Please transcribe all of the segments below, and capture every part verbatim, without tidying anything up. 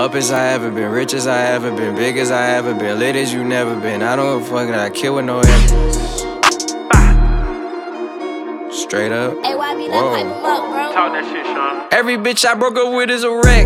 Up as I ever been, rich as I ever been, big as I ever been, lit as you never been. I don't give a fuck that I kill with no evidence. Straight up. Hey, why be that pipe 'em up, bro? Talk that shit, Sean. Every bitch I broke up with is a wreck.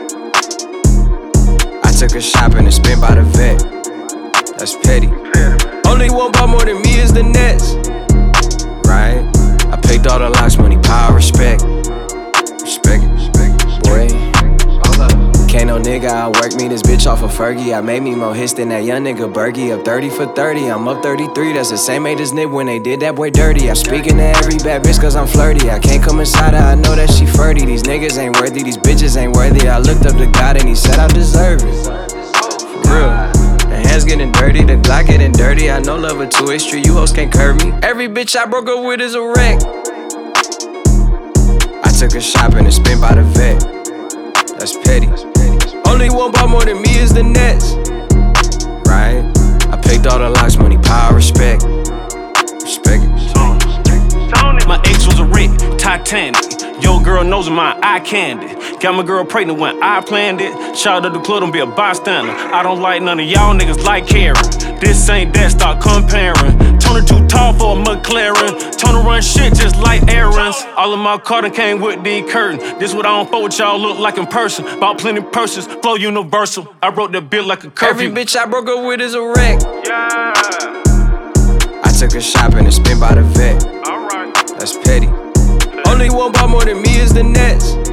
I took her shopping and spent by the vet. That's petty. Only one bought more than me is the Nets. Right? I picked all the locks, money, power, respect. Respect it, boy. Can't no nigga outwork me, this bitch off of Fergie. I made me more hits than that young nigga Bergie. Up thirty for thirty, I'm up thirty-three. That's the same age as Nip when they did that boy dirty. I'm speaking to every bad bitch cause I'm flirty. I can't come inside her, I know that she flirty. These niggas ain't worthy, these bitches ain't worthy. I looked up to God and he said I deserve it. For real. The hands getting dirty, the Glock getting dirty. I know love a two-way street, you hoes can't curb me. Every bitch I broke up with is a wreck. I took her shopping and spent by the vet. That's petty. Only one bought more than me is the Nets. Right? I picked all the locks, money, power, respect. Respect it. My ex was a wreck, Titanic. Yo girl knows my eye candy. Got my girl pregnant when I planned it. Shout out to the club, don't be a bystander. I don't like none of y'all niggas like Karen. This ain't that, start comparing. Tony too tall for a McLaren. Tony run shit just like errands. All of my Carter came with the curtain. This what I don't fuck with y'all look like in person. Bought plenty purses, flow universal. I wrote that bill like a curfew. Every bitch I broke up with is a wreck. Yeah. I took her shopping and spent by the vet. Alright. That's petty. Only one bought more than me is the Nets.